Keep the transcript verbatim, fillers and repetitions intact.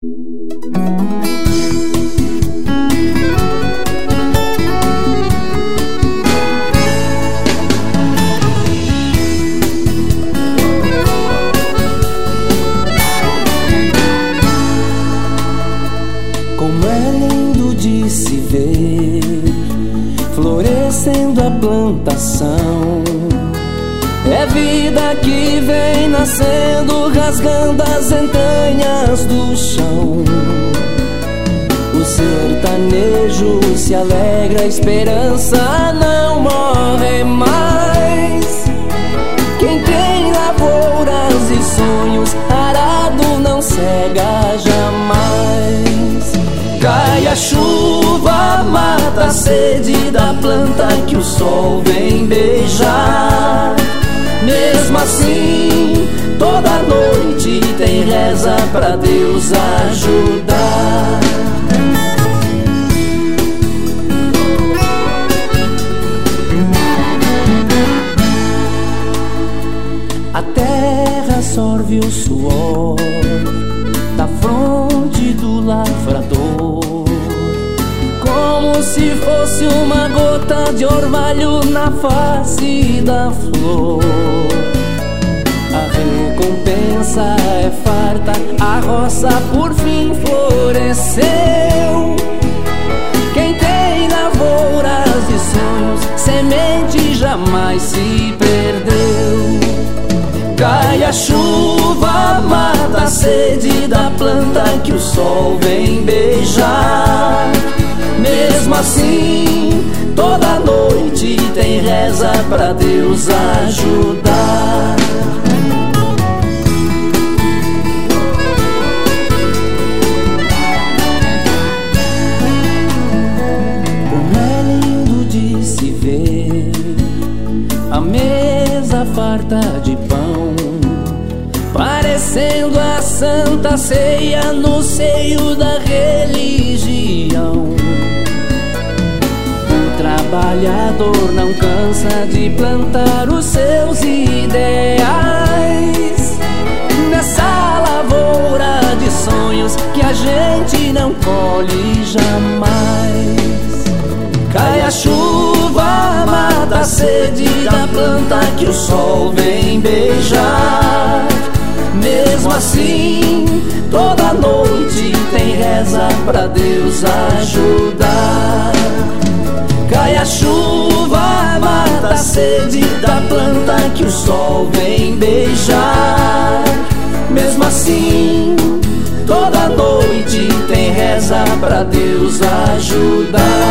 Como é lindo de se ver florescendo a plantação. É vida que vem nascendo, rasgando as entranhas do chão. O sertanejo se alegra, a esperança não morre mais. Quem tem lavouras e sonhos, arado não cega jamais. Cai a chuva, mata a sede da planta que o sol vem beijar. Mesmo assim, toda noite tem reza pra Deus ajudar. A terra sorve o suor da fronte do lavrador, como se fosse uma gota de orvalho na face da flor. A recompensa é farta, a roça por fim floresceu. Quem tem lavouras e sonhos, semente jamais se perdeu. Cai a chuva, mata a sede da planta que o sol vem beijar. Mesmo assim, toda noite tem reza pra Deus ajudar. Como é lindo de se ver a mesa farta de pão, parecendo a Santa Ceia no seio da religião. O trabalhador não cansa de plantar os seus ideais nessa lavoura de sonhos que a gente não colhe jamais. Cai a chuva, mata a sede da planta que o sol vem beijar. Mesmo assim, toda noite tem reza pra Deus ajudar. Cai a chuva, mata a sede da planta que o sol vem beijar. Mesmo assim, toda noite tem reza pra Deus ajudar.